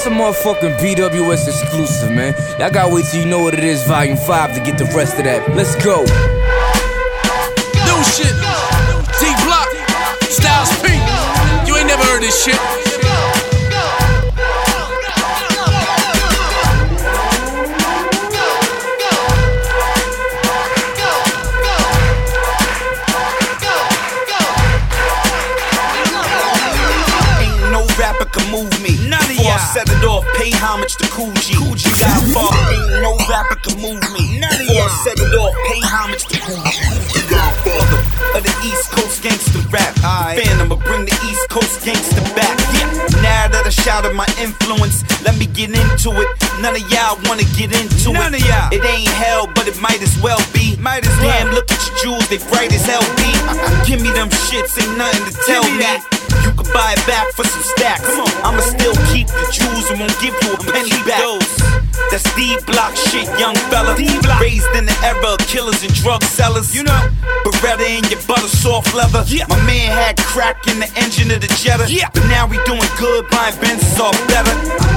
That's a motherfucking BWS exclusive, man. Y'all gotta wait till you know what it is, Volume 5, to get the rest of that. Let's go. New shit. D-Block. Styles P. You ain't never heard this shit. Rapper can move me. None of y'all set it off, pay homage to Kool G. Got far, ain't no rapper can move me. None of y'all set it off, pay homage to Kool G. Godfather of the East Coast gangster rap. Phantom, I'ma bring the East Coast gangster back. Yeah. Now that I shouted my influence, let me get into it. None of y'all wanna get into it. None of y'all. It ain't hell, but it might as well be. Might as well. Damn, look at your jewels, they bright as hell be. Give me them shits, ain't nothing to tell me. You can buy it back for some stacks. I'ma still keep the jewels and won't give you a penny back. That's D-Block shit, young fella. Raised in the era of killers and drug sellers. You know, Beretta in your butter soft leather. My man had crack in the engine of the Jetta. But now we doing good, buying Benzes all better.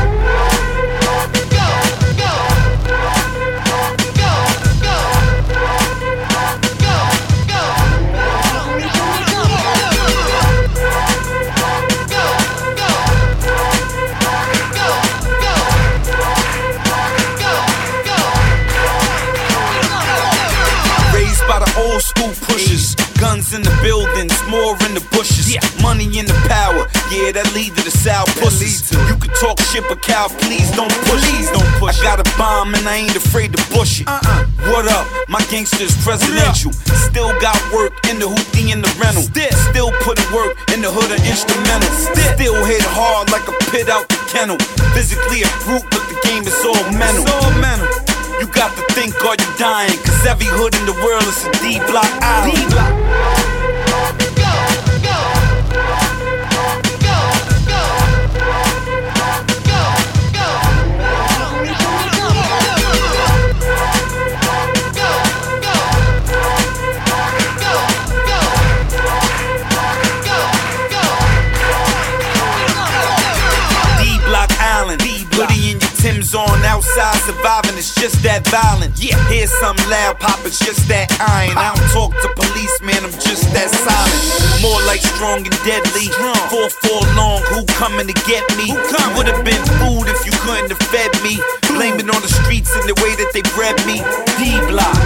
By the old school pushers, guns in the buildings, more in the bushes, money in the power, yeah, that lead to the South pussies. You can talk shit, but Cal, please don't push it. I got a bomb and I ain't afraid to push it. What up? My gangster's presidential. Still got work in the hoopty and the rental. Still putting work in the hood of instrumental. Still hit hard like a pit out the kennel. Physically a brute, but the game is all mental. You got to think or you dying, cause every hood in the world is a D-Block island. D-Block Island, hoodie in your Tim's on, outside surviving, it's just that violent. Here's something loud pop, it's just that iron. I don't talk to police, man, I'm just that silent. More like strong and deadly. 4-4 long, who coming to get me? Would've been food if you couldn't have fed me. Blame it on the streets and the way that they bred me. D-Block,